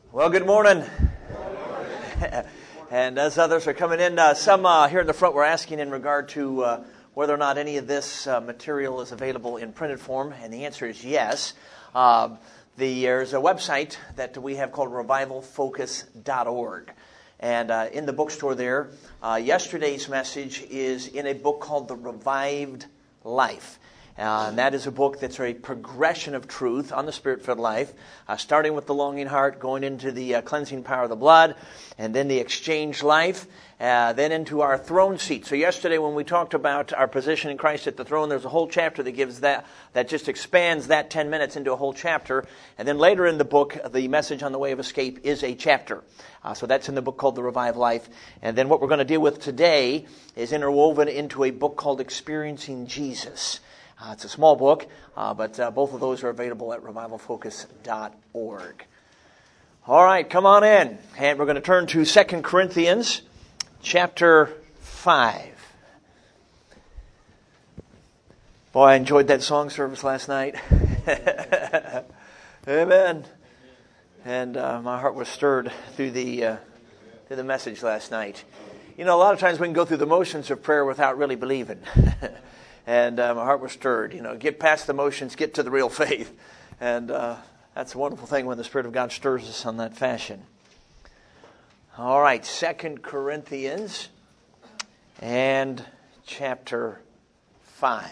Well, good morning. And as others are coming in, some here in the front were asking in regard to whether or not any of this material is available in printed form, and the answer is yes. There's a website that we have called revivalfocus.org. And in the bookstore there, yesterday's message is in a book called The Revived Life. And that is a book that's a progression of truth on the Spirit-filled life, starting with the longing heart, going into the cleansing power of the blood, and then the exchange life, then into our throne seat. So yesterday when we talked about our position in Christ at the throne, there's a whole chapter that gives that just expands that 10 minutes into a whole chapter. And then later in the book, the message on the way of escape is a chapter. So that's in the book called The Revived Life. And then what we're going to deal with today is interwoven into a book called Experiencing Jesus. It's a small book, but both of those are available at revivalfocus.org. All right, come on in. And we're going to turn to 2 Corinthians chapter 5. Boy, I enjoyed that song service last night. Amen. And my heart was stirred through the message last night. You know, a lot of times we can go through the motions of prayer without really believing. And my heart was stirred. You know, get past the motions, get to the real faith. And that's a wonderful thing when the Spirit of God stirs us on that fashion. All right, 2 Corinthians and chapter 5.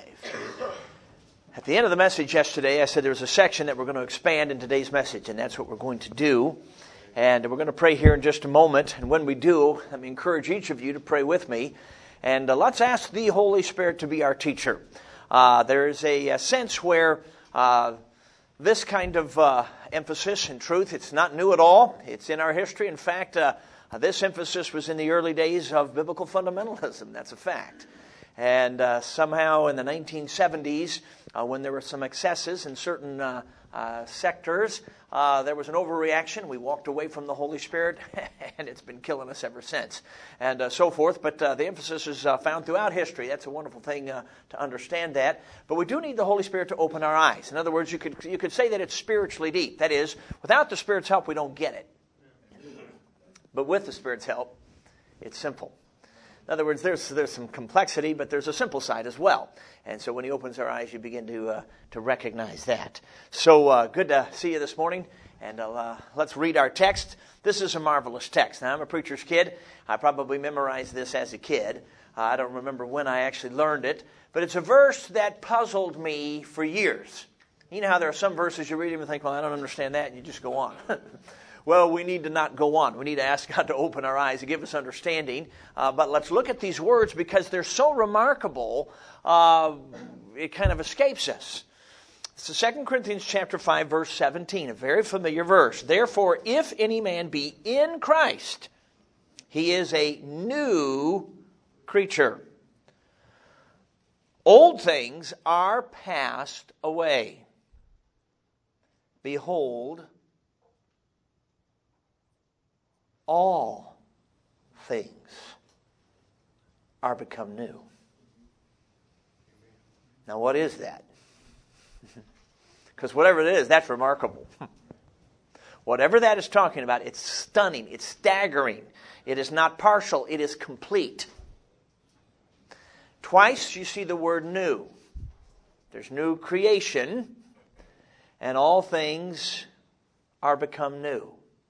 At the end of the message yesterday, I said there was a section that we're going to expand in today's message, and that's what we're going to do. And we're going to pray here in just a moment. And when we do, let me encourage each of you to pray with me. And let's ask the Holy Spirit to be our teacher. There's a sense where this kind of emphasis in truth, it's not new at all. It's in our history. In fact, this emphasis was in the early days of biblical fundamentalism. That's a fact. And somehow in the 1970s, when there were some excesses in certain sectors, there was an overreaction. We walked away from the Holy Spirit, and it's been killing us ever since, and so forth. But the emphasis is found throughout history. That's a wonderful thing to understand that. But we do need the Holy Spirit to open our eyes. In other words, you could say that it's spiritually deep. That is, without the Spirit's help, we don't get it. But with the Spirit's help, it's simple. In other words, there's some complexity, but there's a simple side as well. And so when He opens our eyes, you begin to recognize that. So good to see you this morning. And let's read our text. This is a marvelous text. Now, I'm a preacher's kid. I probably memorized this as a kid. I don't remember when I actually learned it. But it's a verse that puzzled me for years. You know how there are some verses you read them and think, well, I don't understand that, and you just go on. Well, we need to not go on. We need to ask God to open our eyes and give us understanding. But let's look at these words because they're so remarkable, it kind of escapes us. It's 2 Corinthians chapter 5, verse 17, a very familiar verse. Therefore, if any man be in Christ, he is a new creature. Old things are passed away. Behold, all things are become new. Now, what is that? Because whatever it is, that's remarkable. Whatever that is talking about, it's stunning, it's staggering. It is not partial, it is complete. Twice you see the word new. There's new creation, and all things are become new.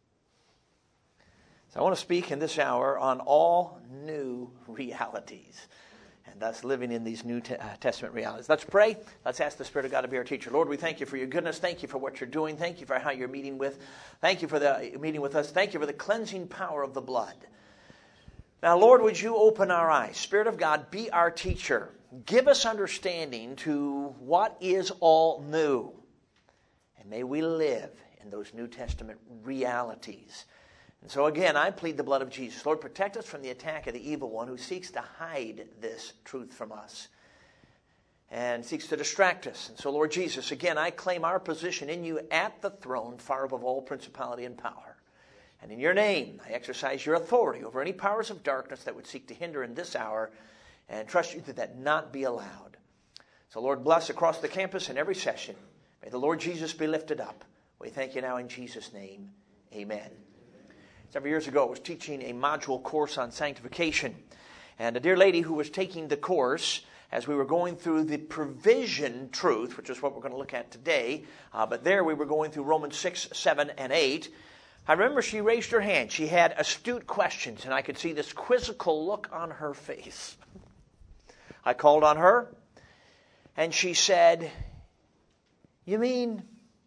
I want to speak in this hour on all new realities, and thus living in these New Testament realities. Let's pray. Let's ask the Spirit of God to be our teacher. Lord, we thank you for your goodness. Thank you for what you're doing. Thank you for how you're meeting with. Thank you for the meeting with us. Thank you for the cleansing power of the blood. Now, Lord, would you open our eyes? Spirit of God, be our teacher. Give us understanding to what is all new, and may we live in those New Testament realities. And so again, I plead the blood of Jesus. Lord, protect us from the attack of the evil one who seeks to hide this truth from us and seeks to distract us. And so, Lord Jesus, again, I claim our position in you at the throne, far above all principality and power. And in your name, I exercise your authority over any powers of darkness that would seek to hinder in this hour, and trust you that not be allowed. So, Lord, bless across the campus in every session. May the Lord Jesus be lifted up. We thank you now in Jesus' name. Amen. Several years ago, I was teaching a module course on sanctification. And a dear lady who was taking the course, as we were going through the provision truth, which is what we're going to look at today, but there we were going through Romans 6, 7, and 8. I remember she raised her hand. She had astute questions, and I could see this quizzical look on her face. I called on her, and she said, "You mean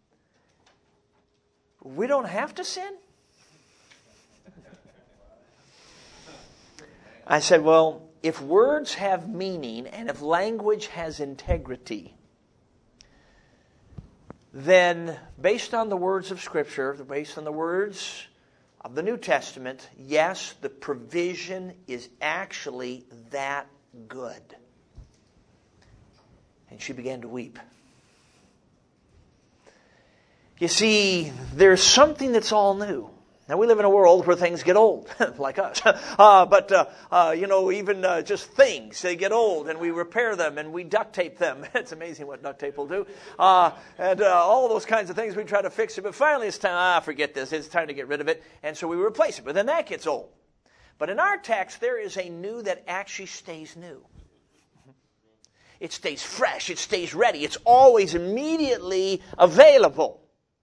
we don't have to sin?" I said, well, if words have meaning and if language has integrity, then based on the words of Scripture, based on the words of the New Testament, yes, the provision is actually that good. And she began to weep. You see, there's something that's all new. Now, we live in a world where things get old, like us. Even just things, they get old, and we repair them, and we duct tape them. It's amazing what duct tape will do. And all those kinds of things, we try to fix it. But finally, it's time, forget this. It's time to get rid of it. And so we replace it. But then that gets old. But in our text, there is a new that actually stays new. It stays fresh. It stays ready. It's always immediately available.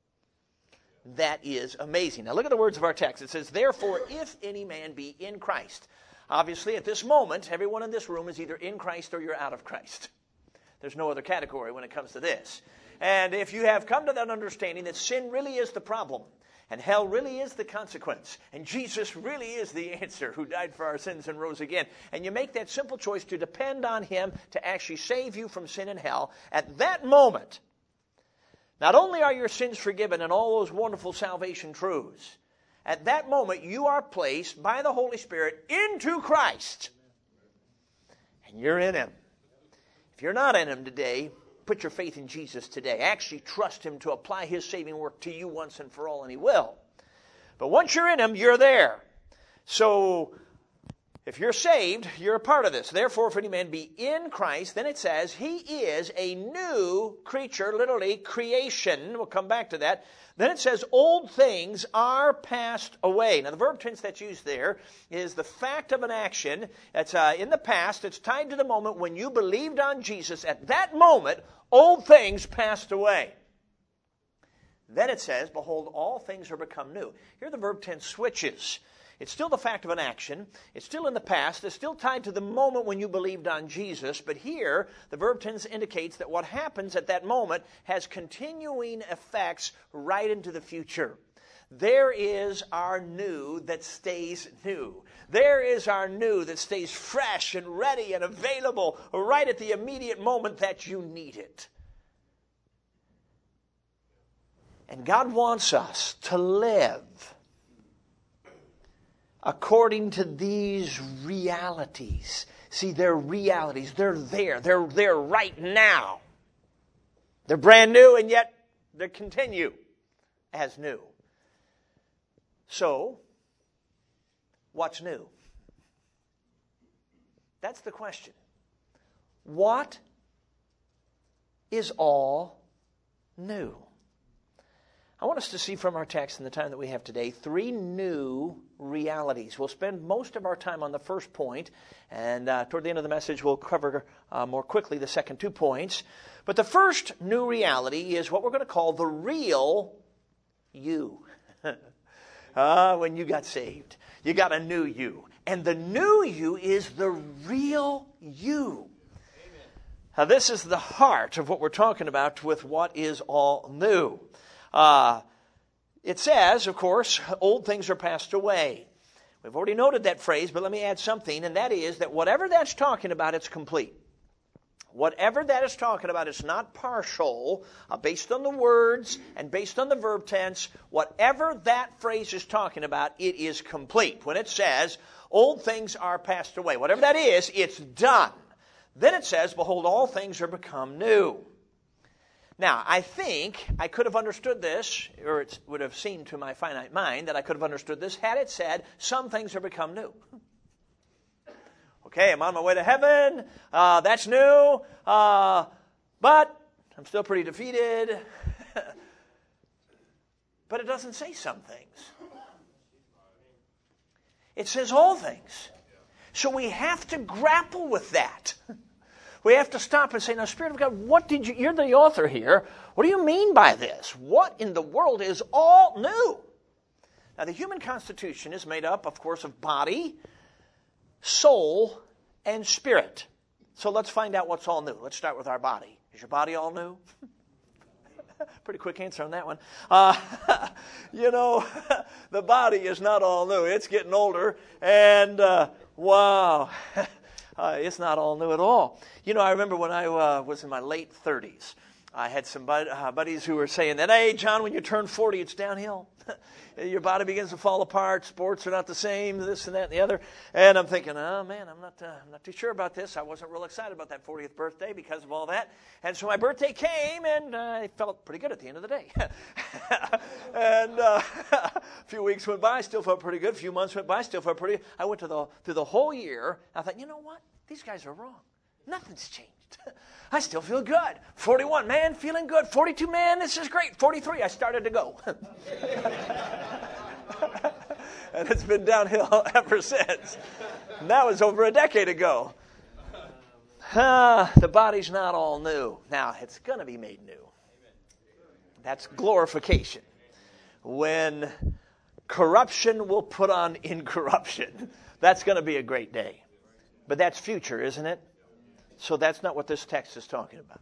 That is amazing. Now look at the words of our text. It says, "Therefore, if any man be in Christ." Obviously, at this moment, everyone in this room is either in Christ or you're out of Christ. There's no other category when it comes to this. And if you have come to that understanding that sin really is the problem, and hell really is the consequence, and Jesus really is the answer who died for our sins and rose again, and you make that simple choice to depend on Him to actually save you from sin and hell, at that moment, not only are your sins forgiven and all those wonderful salvation truths, at that moment you are placed by the Holy Spirit into Christ. And you're in Him. If you're not in Him today, put your faith in Jesus today. Actually trust Him to apply His saving work to you once and for all, and He will. But once you're in Him, you're there. So if you're saved, you're a part of this. Therefore, if any man be in Christ, then it says he is a new creature, literally creation. We'll come back to that. Then it says old things are passed away. Now, the verb tense that's used there is the fact of an action. It's in the past. It's tied to the moment when you believed on Jesus. At that moment, old things passed away. Then it says, behold, all things are become new. Here the verb tense switches. It's still the fact of an action. It's still in the past. It's still tied to the moment when you believed on Jesus. But here, the verb tense indicates that what happens at that moment has continuing effects right into the future. There is our new that stays new. There is our new that stays fresh and ready and available right at the immediate moment that you need it. And God wants us to live according to these realities. See, they're realities. They're there. They're right now. They're brand new, and yet they continue as new. So, what's new? That's the question. What is all new? I want us to see from our text in the time that we have today 3 new realities. We'll spend most of our time on the first point, and toward the end of the message we'll cover more quickly the second 2 points. But the first new reality is what we're going to call the real you. When you got saved, you got a new you. And the new you is the real you. Amen. Now this is the heart of what we're talking about with what is all new. It says, of course, old things are passed away. We've already noted that phrase, but let me add something, and that is that whatever that's talking about, it's complete. Whatever that is talking about, it's not partial, based on the words and based on the verb tense. Whatever that phrase is talking about, it is complete. When it says, old things are passed away, whatever that is, it's done. Then it says, behold, all things are become new. Now, I think I could have understood this, or it would have seemed to my finite mind that I could have understood this had it said, some things are become new. Okay, I'm on my way to heaven, that's new, but I'm still pretty defeated. But it doesn't say some things. It says all things. So we have to grapple with that. We have to stop and say, now, Spirit of God, you're the author here. What do you mean by this? What in the world is all new? Now, the human constitution is made up, of course, of body, soul, and spirit. So let's find out what's all new. Let's start with our body. Is your body all new? Pretty quick answer on that one. The body is not all new. It's getting older, and wow, it's not all new at all. I remember when I was in my late 30s, I had some buddies who were saying that, hey, John, when you turn 40, it's downhill. Your body begins to fall apart. Sports are not the same, this and that and the other. And I'm thinking, oh, man, I'm not too sure about this. I wasn't real excited about that 40th birthday because of all that. And so my birthday came, and I felt pretty good at the end of the day. And a few weeks went by, still felt pretty good. A few months went by, still felt pretty good. I went through the whole year. I thought, you know what? These guys are wrong. Nothing's changed. I still feel good. 41, man, feeling good. 42, man, this is great. 43, I started to go. And it's been downhill ever since. And that was over a decade ago. The body's not all new. Now, it's going to be made new. That's glorification. When corruption will put on incorruption. That's going to be a great day. But that's future, isn't it? So that's not what this text is talking about.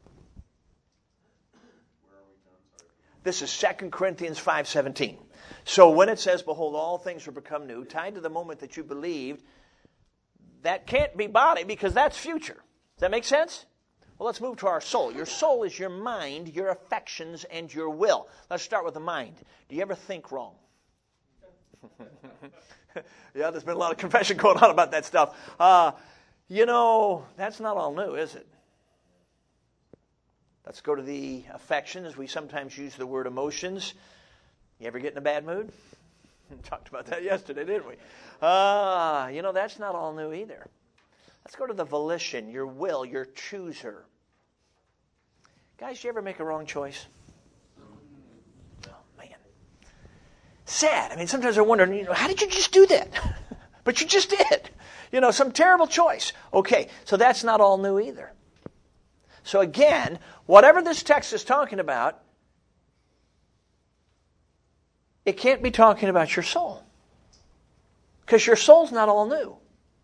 This is 2 Corinthians 5:17. So when it says, behold, all things are become new, tied to the moment that you believed, that can't be body because that's future. Does that make sense? Well, let's move to our soul. Your soul is your mind, your affections, and your will. Let's start with the mind. Do you ever think wrong? Yeah, there's been a lot of confession going on about that stuff. That's not all new, is it? Let's go to the affections. We sometimes use the word emotions. You ever get in a bad mood? We talked about that yesterday, didn't we? That's not all new either. Let's go to the volition, your will, your chooser. Guys, you ever make a wrong choice? Oh, man. Sad. I mean, sometimes I wonder, how did you just do that? But you just did. Some terrible choice. Okay, so that's not all new either. So again, whatever this text is talking about, it can't be talking about your soul. Because your soul's not all new.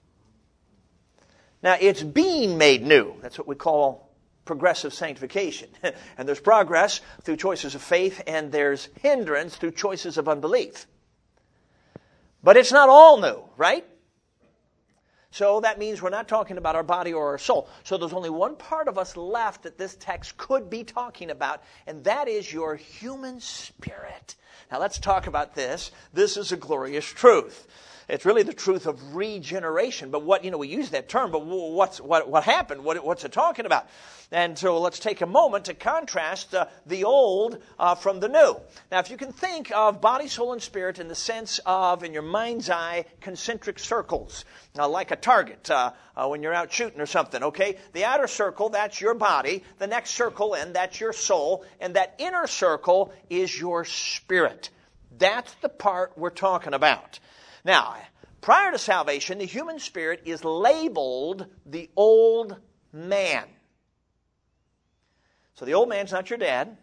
Now, it's being made new. That's what we call progressive sanctification. And there's progress through choices of faith, and there's hindrance through choices of unbelief. But it's not all new, right? So that means we're not talking about our body or our soul. So there's only one part of us left that this text could be talking about, and that is your human spirit. Now let's talk about this. This is a glorious truth. It's really the truth of regeneration. But we use that term, but what happened? What's it talking about? And so let's take a moment to contrast the old from the new. Now, if you can think of body, soul, and spirit in the sense of, in your mind's eye, concentric circles, like a target when you're out shooting or something, okay? The outer circle, that's your body. The next circle in, that's your soul. And that inner circle is your spirit. That's the part we're talking about. Now, prior to salvation, the human spirit is labeled the old man. So the old man's not your dad.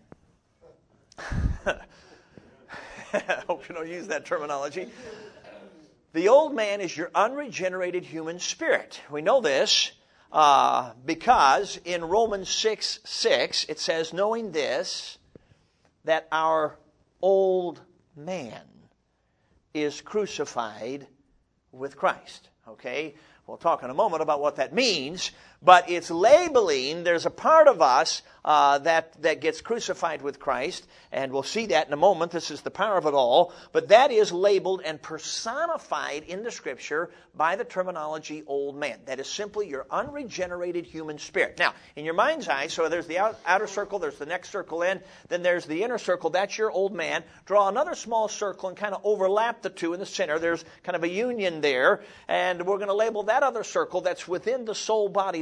I hope you don't use that terminology. The old man is your unregenerated human spirit. We know this because in Romans 6:6 it says, knowing this, that our old man is crucified with Christ. Okay? We'll talk in a moment about what that means, but it's labeling. There's a part of us that gets crucified with Christ, and we'll see that in a moment. This is the power of it all, but that is labeled and personified in the Scripture by the terminology old man. That is simply your unregenerated human spirit. Now, in your mind's eye, so there's the outer circle, there's the next circle in, then there's the inner circle, that's your old man. Draw another small circle and kind of overlap the two in the center. There's kind of a union there, and we're going to label that other circle that's within the soul-body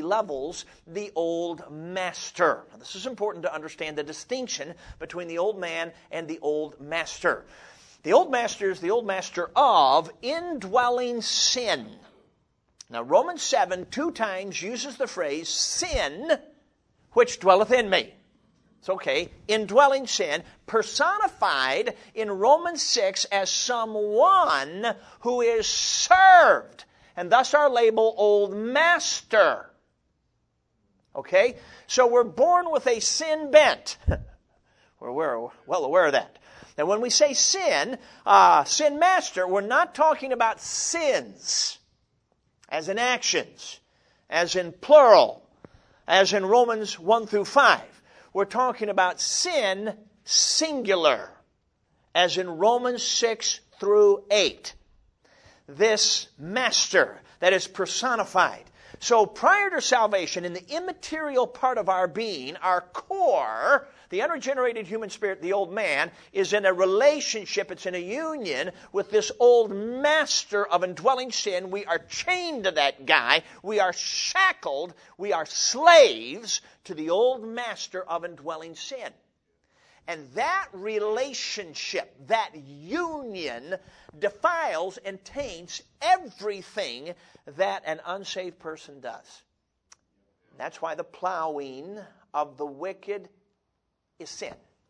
levels the old master. Now, this is important to understand the distinction between the old man and the old master. The old master is the old master of indwelling sin. Now, Romans 7 2 times uses the phrase, sin which dwelleth in me. It's okay. Indwelling sin, personified in Romans 6 as someone who is served, and thus our label, old master. Okay? So we're born with a sin bent. We're well aware of that. Now, when we say sin, sin master, we're not talking about sins as in actions, as in plural, as in Romans 1 through 5. We're talking about sin singular, as in Romans 6 through 8. This master that is personified. So prior to salvation, in the immaterial part of our being, our core, the unregenerated human spirit, the old man, is in a relationship, it's in a union with this old master of indwelling sin. We are chained to that guy. We are shackled. We are slaves to the old master of indwelling sin. And that relationship, that union, defiles and taints everything that an unsaved person does. That's why the plowing of the wicked is sin.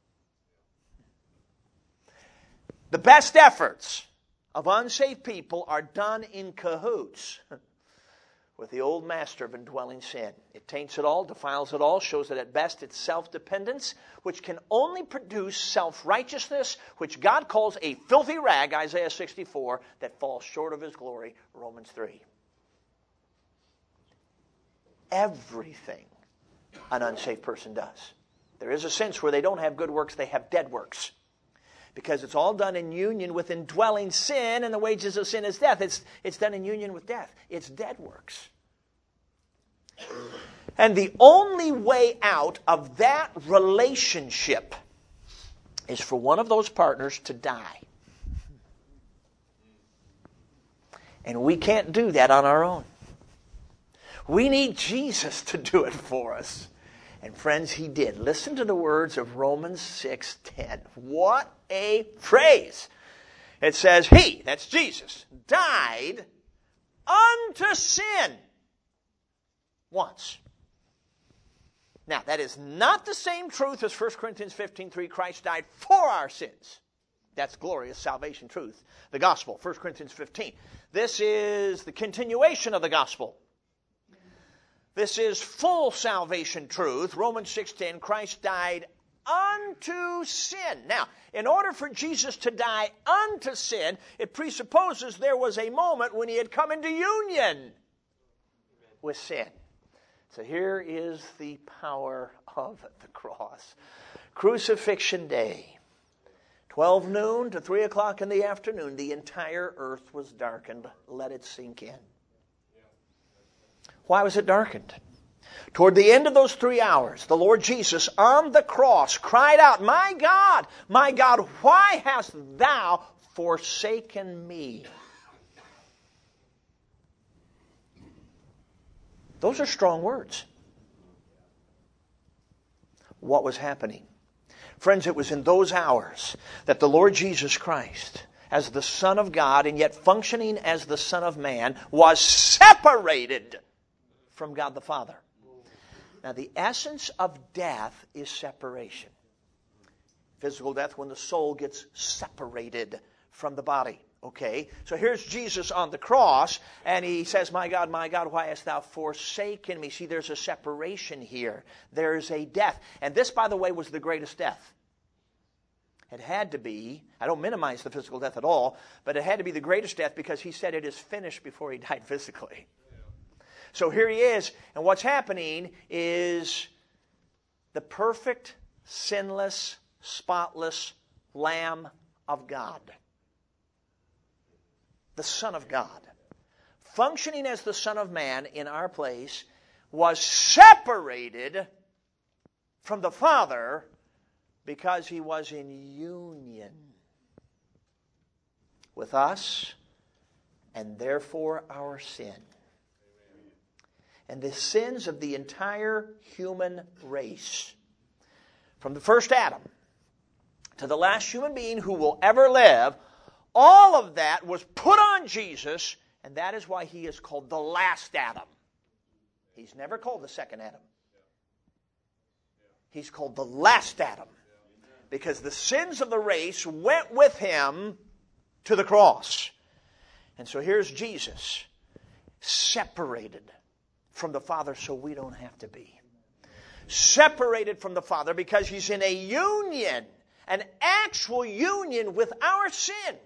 The best efforts of unsaved people are done in cahoots with the old master of indwelling sin. It taints it all, defiles it all, shows that at best it's self-dependence, which can only produce self-righteousness, which God calls a filthy rag, Isaiah 64, that falls short of His glory, Romans 3. Everything an unsaved person does. There is a sense where they don't have good works, they have dead works. Because it's all done in union with indwelling sin, and the wages of sin is death. It's done in union with death. It's dead works. And the only way out of that relationship is for one of those partners to die. And we can't do that on our own. We need Jesus to do it for us. And friends, He did. Listen to the words of Romans 6:10. What a phrase! It says, He, that's Jesus, died unto sin once. Now, that is not the same truth as 1 Corinthians 15:3. Christ died for our sins. That's glorious salvation truth. The gospel, 1 Corinthians 15. This is the continuation of the gospel. This is full salvation truth. Romans 6:10, Christ died unto sin. Now, in order for Jesus to die unto sin, it presupposes there was a moment when He had come into union with sin. So here is the power of the cross. Crucifixion day. 12 noon to 3 o'clock in the afternoon, the entire earth was darkened. Let it sink in. Why was it darkened? Toward the end of those 3 hours, the Lord Jesus on the cross cried out, my God, why hast thou forsaken me? Those are strong words. What was happening? Friends, it was in those hours that the Lord Jesus Christ, as the Son of God and yet functioning as the Son of Man, was separated from God the Father. Now, the essence of death is separation. Physical death when the soul gets separated from the body. Okay, so here's Jesus on the cross, and He says, my God, why hast thou forsaken me? See, there's a separation here. There's a death. And this, by the way, was the greatest death. It had to be, I don't minimize the physical death at all, but it had to be the greatest death because He said it is finished before He died physically. So here He is, and what's happening is the perfect, sinless, spotless Lamb of God. The Son of God, functioning as the Son of Man in our place, was separated from the Father because He was in union with us and therefore our sin. and the sins of the entire human race. From the first Adam to the last human being who will ever live, all of that was put on Jesus, and that is why he is called the last Adam. He's never called the second Adam. He's called the last Adam because the sins of the race went with him to the cross. And so here's Jesus, separated from the Father so we don't have to be. Separated from the Father because he's in a union, an actual union with our sin.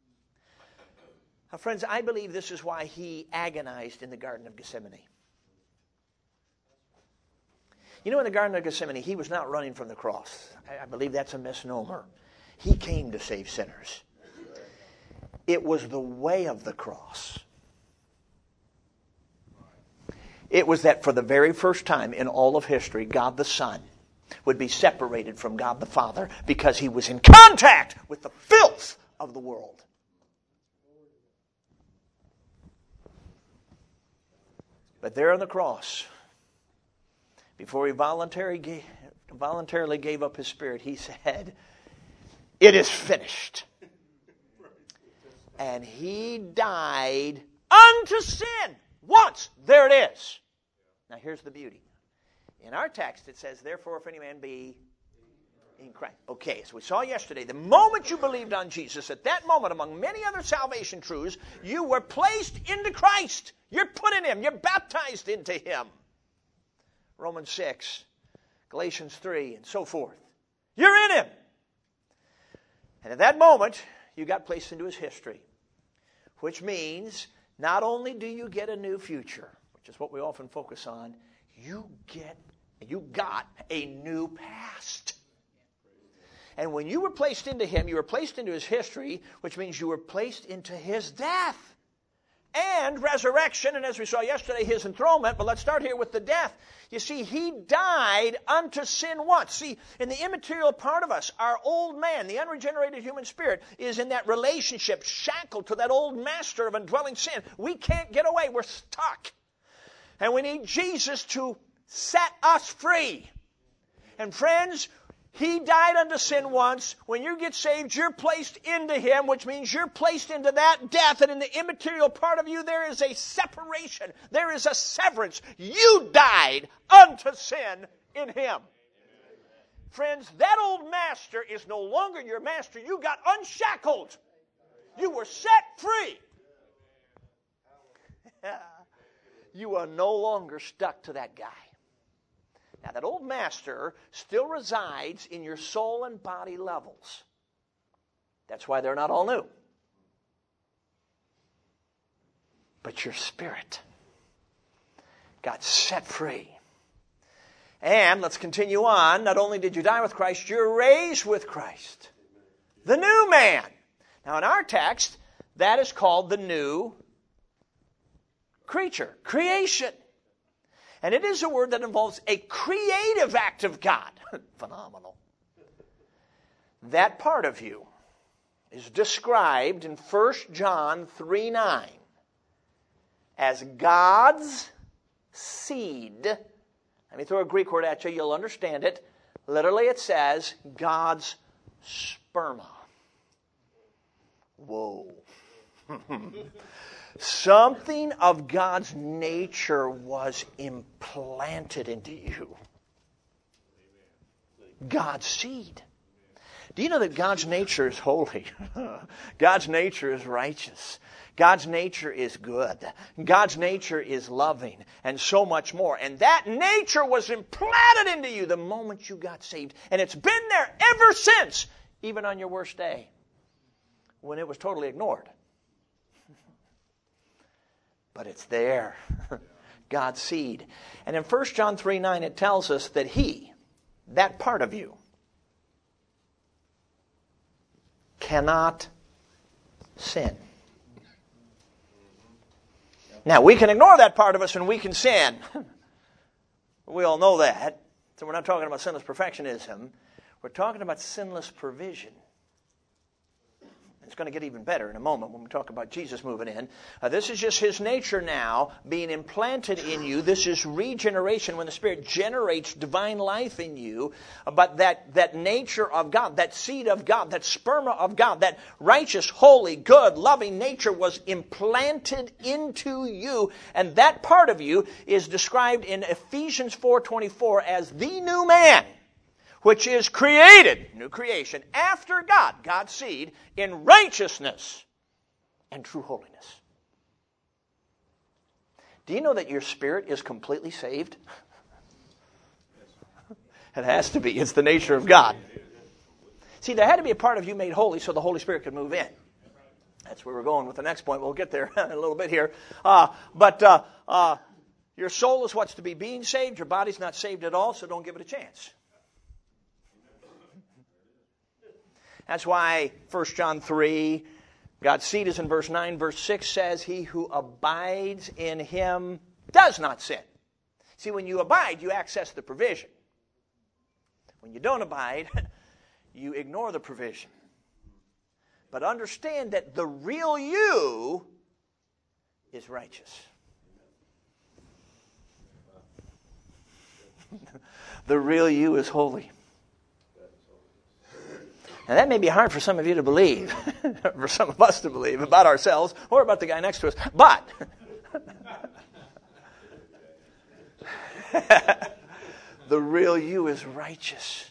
Now, friends, I believe this is why he agonized in the Garden of Gethsemane. You know, in the Garden of Gethsemane, he was not running from the cross. I believe that's a misnomer. He came to save sinners. It was the way of the cross. It was that for the very first time in all of history, God the Son would be separated from God the Father because he was in contact with the filth of the world. But there on the cross, before he voluntarily gave up his spirit, he said, "It is finished." And he died unto sin once. There it is. Now here's the beauty. In our text it says, "Therefore if any man be in Christ." Okay, as we saw yesterday, the moment you believed on Jesus, at that moment, among many other salvation truths, you were placed into Christ. You're put in him. You're baptized into him. Romans 6, Galatians 3, and so forth. You're in him. And at that moment, you got placed into his history, which means not only do you get a new future, which is what we often focus on, you got a new past. And when you were placed into him, you were placed into his history, which means you were placed into his death and resurrection, and as we saw yesterday, his enthronement. But let's start here with the death. You see, he died unto sin once. See, in the immaterial part of us, our old man, the unregenerated human spirit, is in that relationship, shackled to that old master of indwelling sin. We can't get away. We're stuck. And we need Jesus to set us free. And friends, he died unto sin once. When you get saved, you're placed into him, which means you're placed into that death. And in the immaterial part of you, there is a separation. There is a severance. You died unto sin in him. Friends, that old master is no longer your master. You got unshackled. You were set free. You are no longer stuck to that guy. Now, that old master still resides in your soul and body levels. That's why they're not all new. But your spirit got set free. And let's continue on. Not only did you die with Christ, you're raised with Christ. The new man. Now, in our text, that is called the new creature, creation. And it is a word that involves a creative act of God. Phenomenal. That part of you is described in 1 John 3:9 as God's seed. Let me throw a Greek word at you. You'll understand it. Literally it says God's sperma. Whoa. Something of God's nature was implanted into you. God's seed. Do you know that God's nature is holy? God's nature is righteous. God's nature is good. God's nature is loving, and so much more. And that nature was implanted into you the moment you got saved. And it's been there ever since, even on your worst day, when it was totally ignored. But it's there. God's seed. And in 1 John 3:9 it tells us that he, that part of you, cannot sin. Now, we can ignore that part of us and we can sin. We all know that. So we're not talking about sinless perfectionism. We're talking about sinless provision. It's going to get even better in a moment when we talk about Jesus moving in. This is just His nature now being implanted in you. This is regeneration when the Spirit generates divine life in you. But that nature of God, that seed of God, that sperma of God, that righteous, holy, good, loving nature was implanted into you. And that part of you is described in Ephesians 4:24 as the new man, which is created, new creation, after God, God's seed, in righteousness and true holiness. Do you know that your spirit is completely saved? It has to be. It's the nature of God. See, there had to be a part of you made holy so the Holy Spirit could move in. That's where we're going with the next point. We'll get there in a little bit here. But your soul is what's to be being saved. Your body's not saved at all, so don't give it a chance. That's why 1 John 3, God's seed is in verse 9. Verse 6 says, he who abides in Him does not sin. See, when you abide, you access the provision. When you don't abide, you ignore the provision. But understand that the real you is righteous. The real you is holy. Now that may be hard for some of you to believe, for some of us to believe about ourselves or about the guy next to us. But the real you is righteous.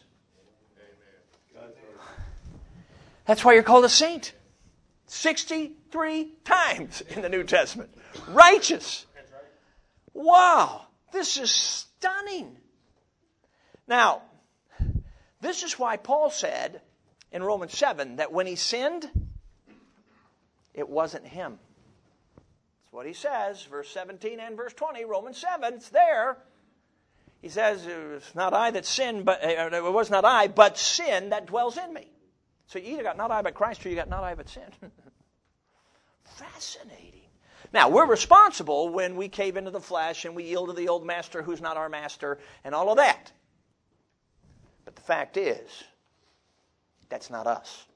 That's why you're called a saint. 63 times in the New Testament. Righteous. Wow. This is stunning. Now, this is why Paul said in Romans 7 that when he sinned, it wasn't him. That's what he says, verse 17 and verse 20, Romans 7, it's there. He says, it's not I that sinned, but it was not I, but sin that dwells in me. So you either got not I but Christ or you got not I but sin. Fascinating. Now, we're responsible when we cave into the flesh and we yield to the old master who's not our master and all of that. But the fact is, that's not us.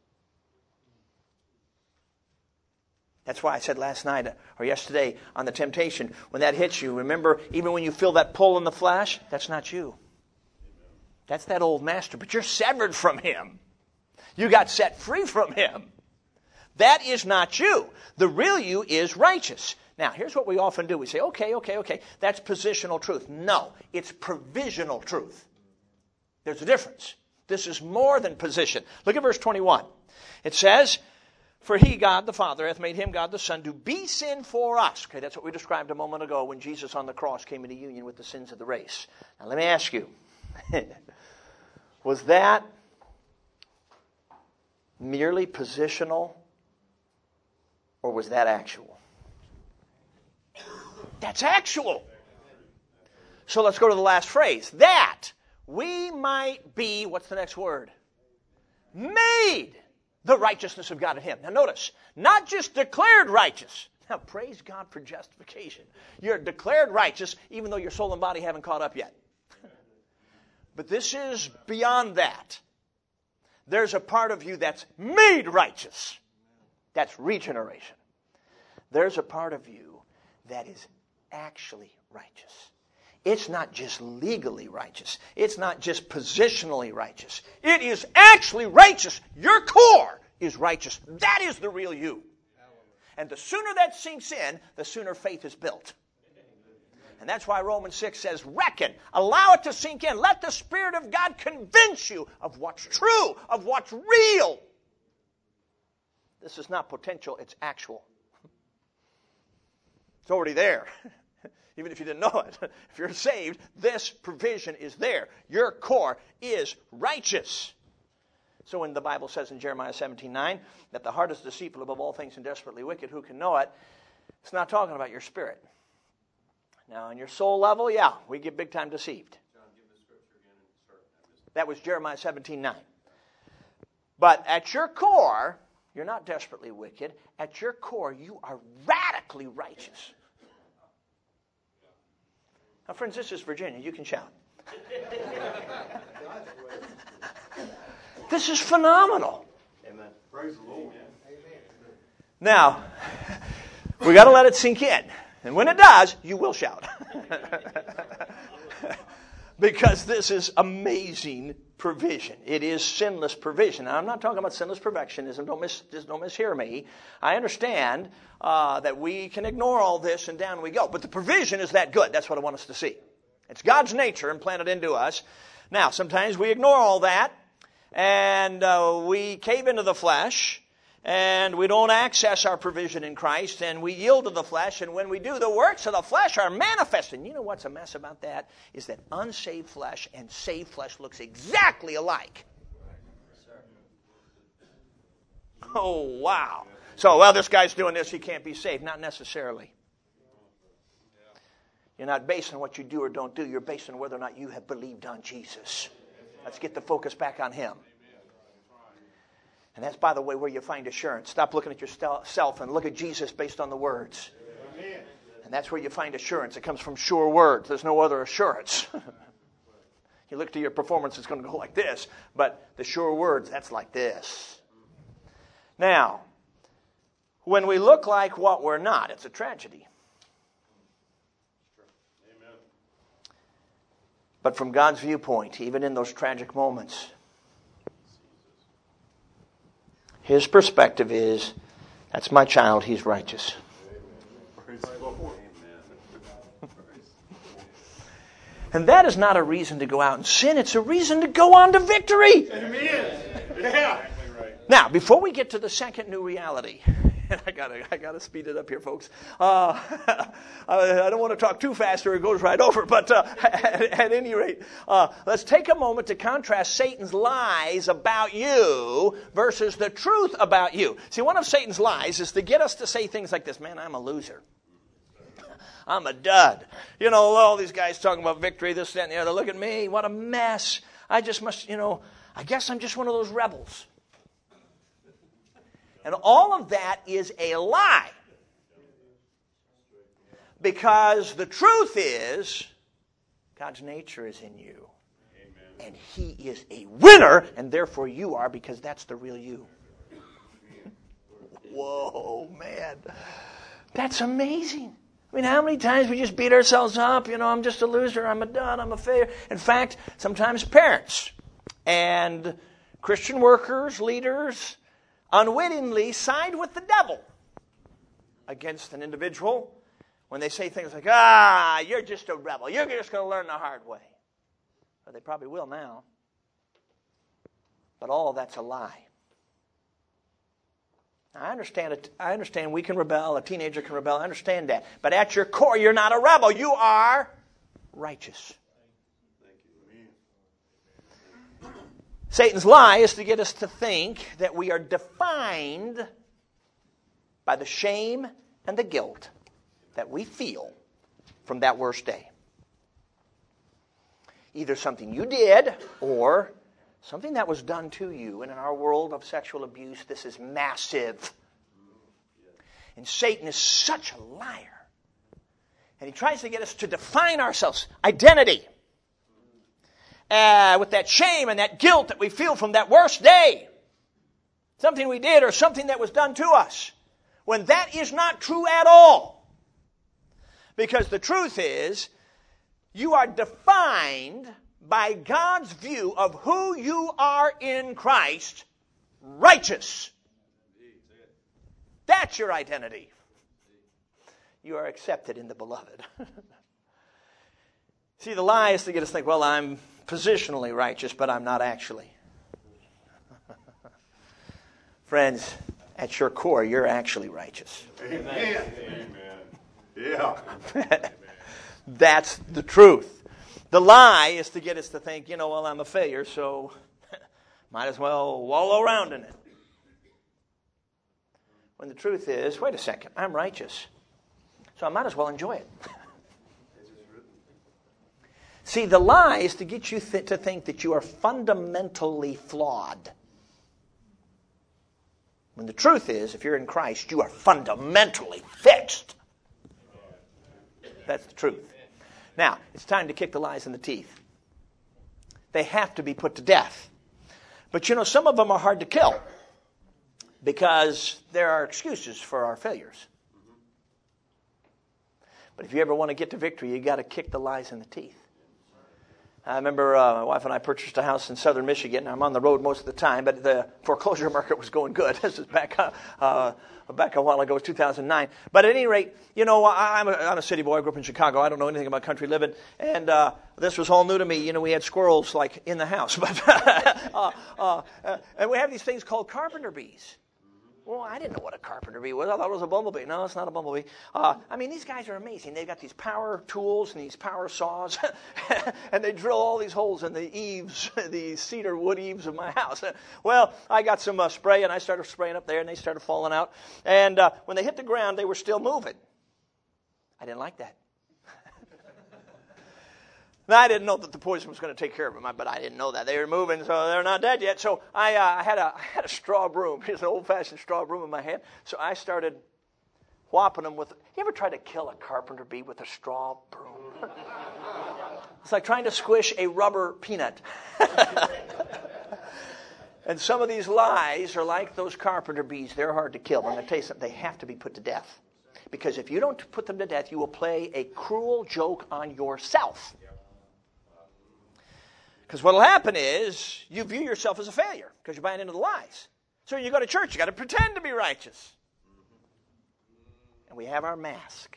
That's why I said last night or yesterday on the temptation, when that hits you, remember, even when you feel that pull in the flesh, that's not you. That's that old master, but you're severed from him. You got set free from him. That is not you. The real you is righteous. Now, here's what we often do. We say, okay, that's positional truth. No, it's provisional truth. There's a difference. This is more than position. Look at verse 21. It says, for he, God the Father, hath made him, God the Son, to be sin for us. Okay, that's what we described a moment ago when Jesus on the cross came into union with the sins of the race. Now, let me ask you, was that merely positional or was that actual? That's actual. So let's go to the last phrase. That we might be, what's the next word? Made the righteousness of God in him. Now notice, not just declared righteous. Now praise God for justification. You're declared righteous even though your soul and body haven't caught up yet. But this is beyond that. There's a part of you that's made righteous. That's regeneration. There's a part of you that is actually righteous. It's not just legally righteous. It's not just positionally righteous. It is actually righteous. Your core is righteous. That is the real you. And the sooner that sinks in, the sooner faith is built. And that's why Romans 6 says, reckon, allow it to sink in. Let the Spirit of God convince you of what's true, of what's real. This is not potential, it's actual. It's already there. Even if you didn't know it. If you're saved, this provision is there. Your core is righteous. So when the Bible says in Jeremiah 17:9 that the heart is deceitful above all things and desperately wicked, who can know it? It's not talking about your spirit. Now, on your soul level, yeah, we get big time deceived. John, give the scripture again and start. That was Jeremiah 17:9. But at your core, you're not desperately wicked. At your core, you are radically righteous. Now, friends, this is Virginia. You can shout. This is phenomenal. Amen. Praise the Lord. Now, we got to let it sink in. And when it does, you will shout. Because this is amazing provision. It is sinless provision. Now, I'm not talking about sinless perfectionism. Don't mishear me. I understand that we can ignore all this and down we go. But the provision is that good. That's what I want us to see. It's God's nature implanted into us. Now, sometimes we ignore all that and we cave into the flesh and we don't access our provision in Christ and we yield to the flesh, and when we do, the works of the flesh are manifest. And you know what's a mess about that? Is that unsaved flesh and saved flesh looks exactly alike. Oh, wow. So, well, this guy's doing this, he can't be saved. Not necessarily. You're not based on what you do or don't do. You're based on whether or not you have believed on Jesus. Let's get the focus back on Him. And that's, by the way, where you find assurance. Stop looking at yourself and look at Jesus based on the words. Amen. And that's where you find assurance. It comes from sure words. There's no other assurance. You look to your performance, it's going to go like this. But the sure words, that's like this. Now, when we look like what we're not, it's a tragedy. Amen. But from God's viewpoint, even in those tragic moments, His perspective is, that's my child, he's righteous. And that is not a reason to go out and sin. It's a reason to go on to victory. Amen. Yeah. Now, before we get to the second new reality, and I gotta speed it up here, folks. I don't want to talk too fast or it goes right over. But at any rate, let's take a moment to contrast Satan's lies about you versus the truth about you. See, one of Satan's lies is to get us to say things like this: "Man, I'm a loser. I'm a dud. You know, all these guys talking about victory, this, that, and the other. Look at me. What a mess. I just must, I guess I'm just one of those rebels." And all of that is a lie. Because the truth is, God's nature is in you. Amen. And He is a winner, and therefore you are, because that's the real you. Whoa, man. That's amazing. I mean, how many times we just beat ourselves up? I'm just a loser, I'm a dud, I'm a failure. In fact, sometimes parents and Christian workers, leaders, unwittingly side with the devil against an individual when they say things like, you're just a rebel. You're just going to learn the hard way. Well, they probably will now. But all of that's a lie. Now, I understand we can rebel. A teenager can rebel. I understand that. But at your core, you're not a rebel. You are righteous. Satan's lie is to get us to think that we are defined by the shame and the guilt that we feel from that worst day. Either something you did or something that was done to you. And in our world of sexual abuse, this is massive. And Satan is such a liar. And he tries to get us to define ourselves, identity. With that shame and that guilt that we feel from that worst day. Something we did or something that was done to us. When that is not true at all. Because the truth is, you are defined by God's view of who you are in Christ, righteous. That's your identity. You are accepted in the beloved. See, the lie is to get us to think, well, I'm positionally righteous, but I'm not actually. Friends, at your core, you're actually righteous. Amen. Amen. Yeah. That's the truth. The lie is to get us to think, well, I'm a failure, so might as well wallow around in it. When the truth is, wait a second, I'm righteous, so I might as well enjoy it. See, the lie is to get you to think that you are fundamentally flawed. When the truth is, if you're in Christ, you are fundamentally fixed. That's the truth. Now, it's time to kick the lies in the teeth. They have to be put to death. But some of them are hard to kill. Because there are excuses for our failures. But if you ever want to get to victory, you got to kick the lies in the teeth. I remember my wife and I purchased a house in southern Michigan. I'm on the road most of the time, but the foreclosure market was going good. This is back a while ago, it was 2009. But at any rate, you know, I'm a city boy. I grew up in Chicago. I don't know anything about country living. And this was all new to me. You know, we had squirrels like in the house. But and we have these things called carpenter bees. Well, I didn't know what a carpenter bee was. I thought it was a bumblebee. No, it's not a bumblebee. I mean, these guys are amazing. They've got these power tools and these power saws, and they drill all these holes in the eaves, the cedar wood eaves of my house. Well, I got some spray, and I started spraying up there, and they started falling out. And when they hit the ground, they were still moving. I didn't like that. Now, I didn't know that the poison was going to take care of them, but I didn't know that. They were moving, so they're not dead yet. So I had a straw broom. It's an old-fashioned straw broom in my hand. So I started whopping them with... You ever tried to kill a carpenter bee with a straw broom? It's like trying to squish a rubber peanut. And some of these lies are like those carpenter bees. They're hard to kill. I'm going to tell you something. They have to be put to death. Because if you don't put them to death, you will play a cruel joke on yourself. Because what will happen is you view yourself as a failure because you're buying into the lies. So when you go to church, you got to pretend to be righteous. And we have our mask.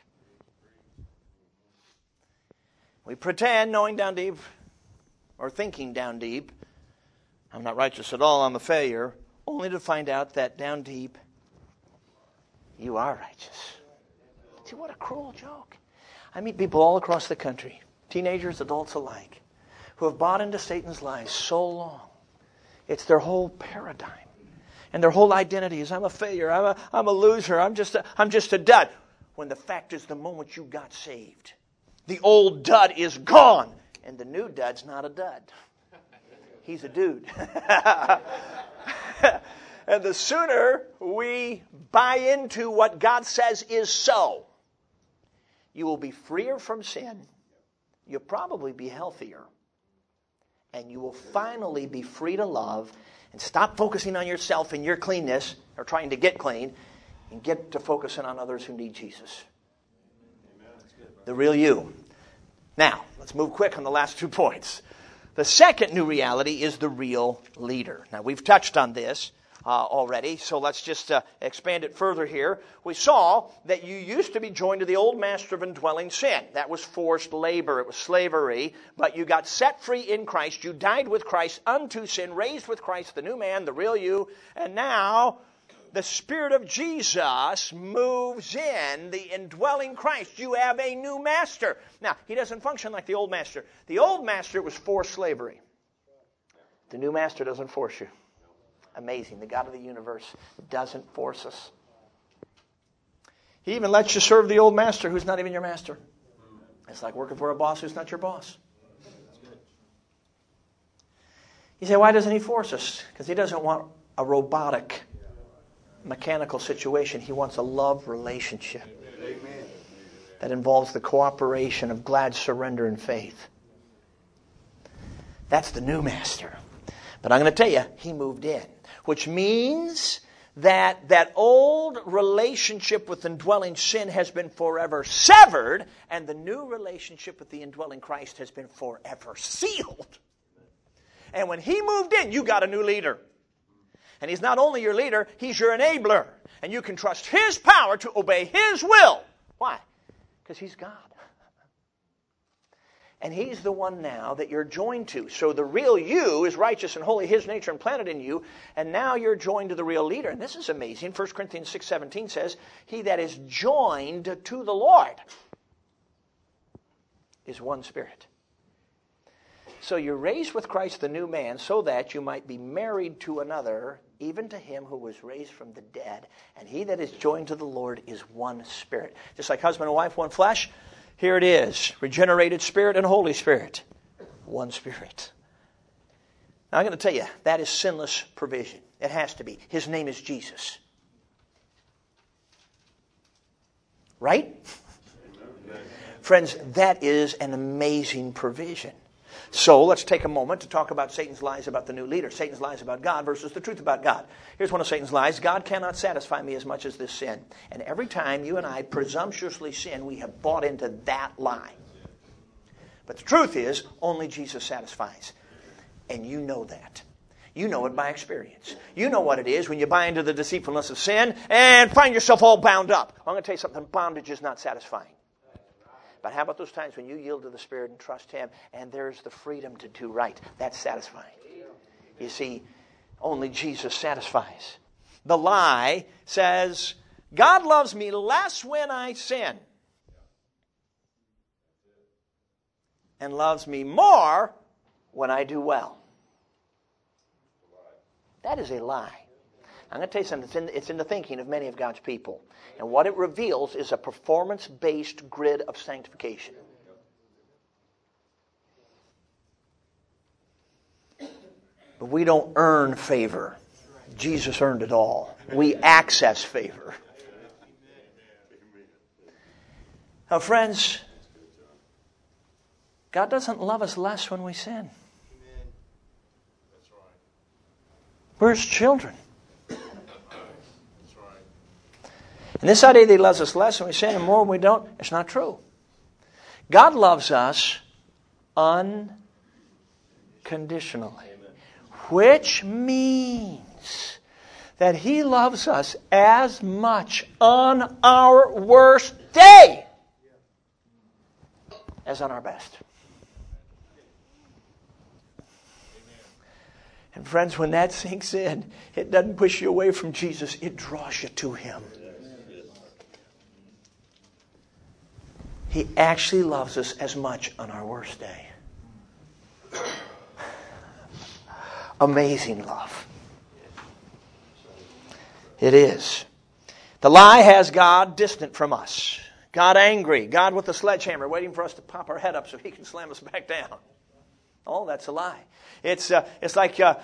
We pretend, knowing down deep, or thinking down deep, I'm not righteous at all, I'm a failure, only to find out that down deep, you are righteous. See, what a cruel joke. I meet people all across the country, teenagers, adults alike, who have bought into Satan's lies so long. It's their whole paradigm. And their whole identity is, I'm a failure, I'm a loser, I'm just a dud. When the fact is, the moment you got saved, the old dud is gone. And the new dud's not a dud. He's a dude. And the sooner we buy into what God says is so, you will be freer from sin. You'll probably be healthier. And you will finally be free to love and stop focusing on yourself and your cleanness or trying to get clean and get to focusing on others who need Jesus. The real you. Now, let's move quick on the last 2 points. The second new reality is the real leader. Now, we've touched on this already, so let's just expand it further here. We saw that you used to be joined to the old master of indwelling sin. That was forced labor. It was slavery. But you got set free in Christ. You died with Christ unto sin, raised with Christ, the new man, the real you. And now the Spirit of Jesus moves in the indwelling Christ. You have a new master. Now, he doesn't function like the old master. The old master was forced slavery. The new master doesn't force you. Amazing. The God of the universe doesn't force us. He even lets you serve the old master who's not even your master. It's like working for a boss who's not your boss. You say, why doesn't he force us? Because he doesn't want a robotic, mechanical situation. He wants a love relationship that involves the cooperation of glad surrender and faith. That's the new master. But I'm going to tell you, he moved in. Which means that old relationship with indwelling sin has been forever severed, and the new relationship with the indwelling Christ has been forever sealed. And when he moved in, you got a new leader. And he's not only your leader, he's your enabler. And you can trust his power to obey his will. Why? Because he's God. And he's the one now that you're joined to. So the real you is righteous and holy, his nature implanted in you. And now you're joined to the real leader. And this is amazing. 1 Corinthians 6:17 says, he that is joined to the Lord is one spirit. So you're raised with Christ the new man so that you might be married to another, even to him who was raised from the dead. And he that is joined to the Lord is one spirit. Just like husband and wife, one flesh. Here it is, regenerated spirit and Holy Spirit, one spirit. Now I'm going to tell you, that is sinless provision. It has to be. His name is Jesus. Right? Friends, that is an amazing provision. So let's take a moment to talk about Satan's lies about the new leader. Satan's lies about God versus the truth about God. Here's one of Satan's lies. God cannot satisfy me as much as this sin. And every time you and I presumptuously sin, we have bought into that lie. But the truth is, only Jesus satisfies. And you know that. You know it by experience. You know what it is when you buy into the deceitfulness of sin and find yourself all bound up. Well, I'm going to tell you something. Bondage is not satisfying. But how about those times when you yield to the Spirit and trust Him and there's the freedom to do right? That's satisfying. You see, only Jesus satisfies. The lie says, God loves me less when I sin and loves me more when I do well. That is a lie. I'm going to tell you something. It's in the thinking of many of God's people. And what it reveals is a performance-based grid of sanctification. But we don't earn favor. Jesus earned it all. We access favor. Now, friends, God doesn't love us less when we sin. We're His children. And this idea that He loves us less when we sin and more when we don't, it's not true. God loves us unconditionally. Which means that He loves us as much on our worst day as on our best. And friends, when that sinks in, it doesn't push you away from Jesus. It draws you to Him. He actually loves us as much on our worst day. Amazing love. It is. The lie has God distant from us. God angry. God with a sledgehammer waiting for us to pop our head up so He can slam us back down. Oh, that's a lie. It's like not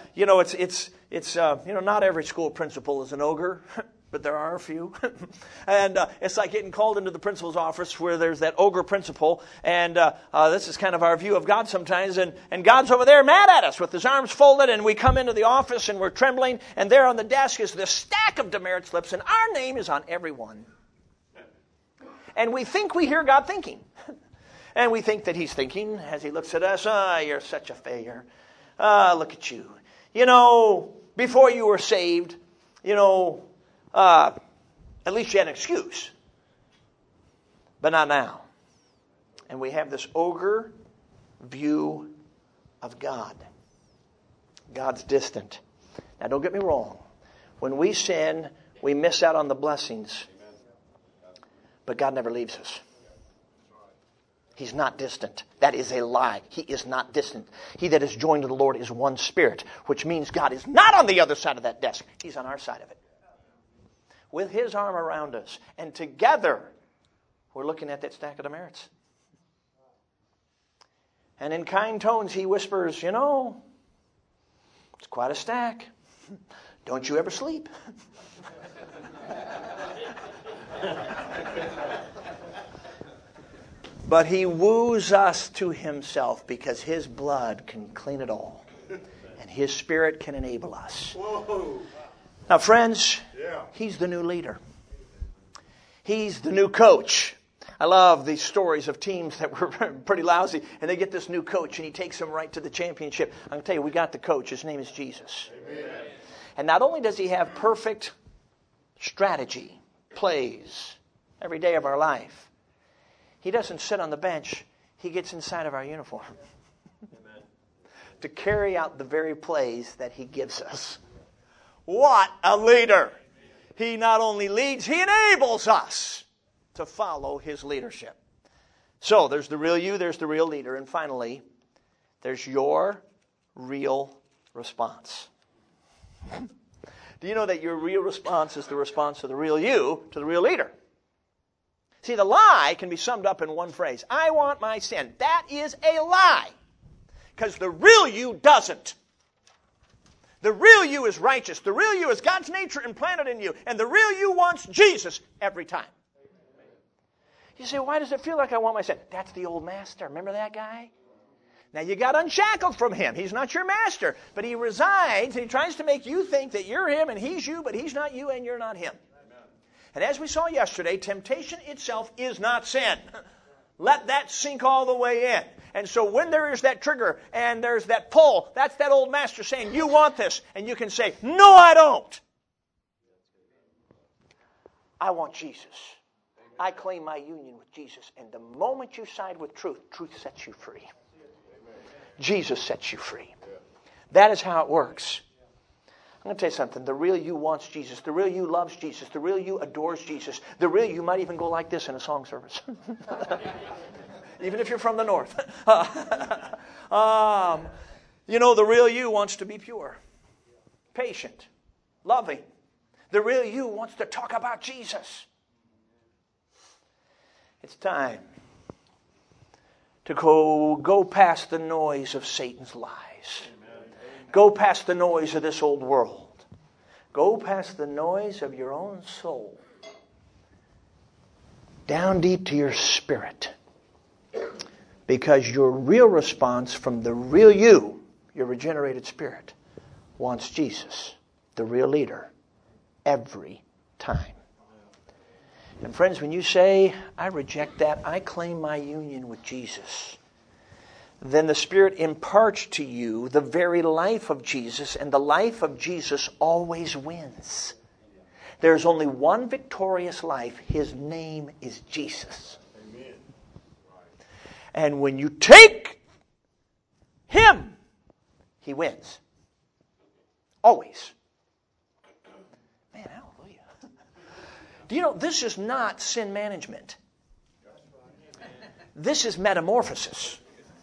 every school principal is an ogre, but there are a few. And it's like getting called into the principal's office where there's that ogre principal, and this is kind of our view of God sometimes, and God's over there mad at us with His arms folded, and we come into the office and we're trembling, and there on the desk is this stack of demerit slips, and our name is on every one. And we think we hear God thinking. And we think that He's thinking as He looks at us, you're such a failure. Look at you. Before you were saved, at least you had an excuse. But not now. And we have this ogre view of God. God's distant. Now don't get me wrong. When we sin, we miss out on the blessings. But God never leaves us. He's not distant. That is a lie. He is not distant. He that is joined to the Lord is one spirit, which means God is not on the other side of that desk. He's on our side of it. With His arm around us. And together, we're looking at that stack of demerits. And in kind tones, He whispers, it's quite a stack. Don't you ever sleep. But He woos us to Himself because His blood can clean it all. And His Spirit can enable us. Whoa. Now, friends, He's the new leader. He's the new coach. I love these stories of teams that were pretty lousy, and they get this new coach, and he takes them right to the championship. I'm going to tell you, we got the coach. His name is Jesus. Amen. And not only does He have perfect strategy, plays, every day of our life, He doesn't sit on the bench. He gets inside of our uniform to carry out the very plays that He gives us. What a leader! He not only leads, He enables us to follow His leadership. So there's the real you, there's the real leader. And finally, there's your real response. Do you know that your real response is the response of the real you to the real leader? See, the lie can be summed up in one phrase. I want my sin. That is a lie. Because the real you doesn't. The real you is righteous. The real you is God's nature implanted in you. And the real you wants Jesus every time. You say, why does it feel like I want my sin? That's the old master. Remember that guy? Now you got unshackled from him. He's not your master, but he resides and he tries to make you think that you're him and he's you, but he's not you and you're not him. Amen. And as we saw yesterday, temptation itself is not sin. Let that sink all the way in. And so when there is that trigger and there's that pull, that's that old master saying, you want this. And you can say, no, I don't. I want Jesus. I claim my union with Jesus. And the moment you side with truth, truth sets you free. Jesus sets you free. That is how it works. I'm going to tell you something. The real you wants Jesus. The real you loves Jesus. The real you adores Jesus. The real you might even go like this in a song service. Even if you're from the north. The real you wants to be pure, patient, loving. The real you wants to talk about Jesus. It's time to go past the noise of Satan's lies. Go past the noise of this old world. Go past the noise of your own soul. Down deep to your spirit. Because your real response from the real you, your regenerated spirit, wants Jesus, the real leader, every time. And friends, when you say, I reject that, I claim my union with Jesus, then the Spirit imparts to you the very life of Jesus, and the life of Jesus always wins. There's only one victorious life. His name is Jesus. Amen. And when you take Him, He wins. Always. Man, hallelujah. Do you know, this is not sin management. This is metamorphosis.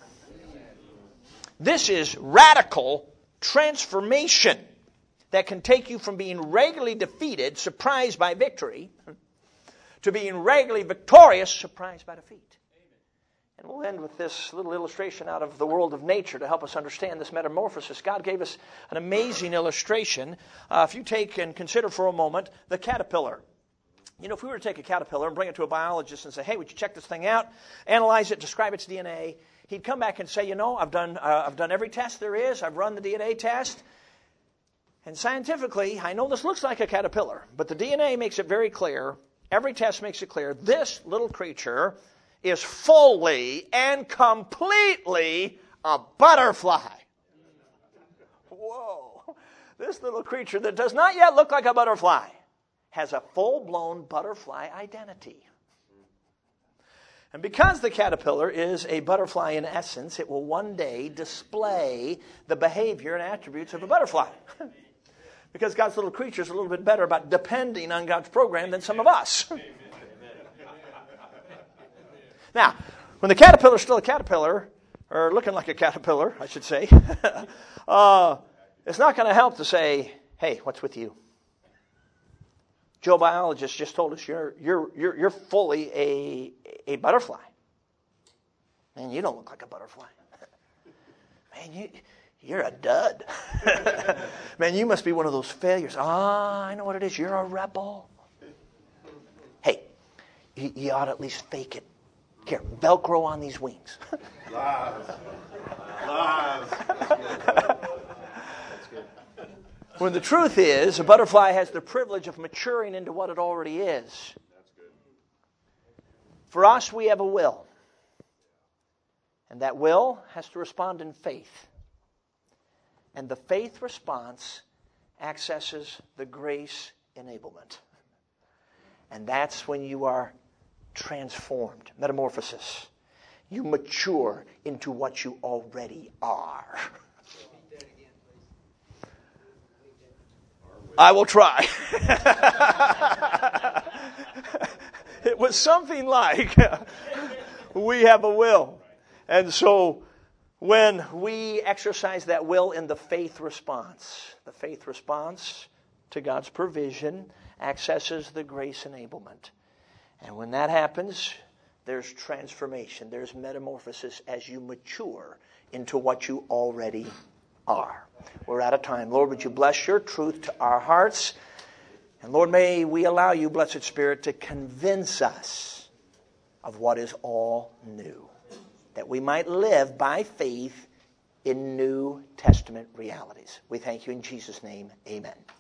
This is radical transformation that can take you from being regularly defeated, surprised by victory, to being regularly victorious, surprised by defeat. And we'll end with this little illustration out of the world of nature to help us understand this metamorphosis. God gave us an amazing illustration. If you take and consider for a moment the caterpillar. You know, if we were to take a caterpillar and bring it to a biologist and say, hey, would you check this thing out, analyze it, describe its DNA, he'd come back and say, I've done every test there is. I've run the DNA test. And scientifically, I know this looks like a caterpillar, but the DNA makes it very clear. Every test makes it clear. This little creature is fully and completely a butterfly. Whoa. This little creature that does not yet look like a butterfly has a full-blown butterfly identity. And because the caterpillar is a butterfly in essence, it will one day display the behavior and attributes of a butterfly. Because God's little creature is a little bit better about depending on God's program than some of us. Now, when the caterpillar is still a caterpillar, or looking like a caterpillar, I should say, it's not going to help to say, hey, what's with you? Joe biologist just told us you're fully a butterfly. Man, you don't look like a butterfly. Man, you're a dud. Man, you must be one of those failures. I know what it is. You're a rebel. Hey, you ought to at least fake it. Here, Velcro on these wings. Lies. When the truth is, a butterfly has the privilege of maturing into what it already is. That's good. For us, we have a will. And that will has to respond in faith. And the faith response accesses the grace enablement. And that's when you are transformed. Metamorphosis. You mature into what you already are. I will try. It was something like we have a will. And so when we exercise that will in the faith response to God's provision accesses the grace enablement. And when that happens, there's transformation. There's metamorphosis as you mature into what you already are. We're out of time. Lord, would you bless your truth to our hearts? And Lord, may we allow you, Blessed Spirit, to convince us of what is all new. that we might live by faith in New Testament realities. We thank you in Jesus' name. Amen.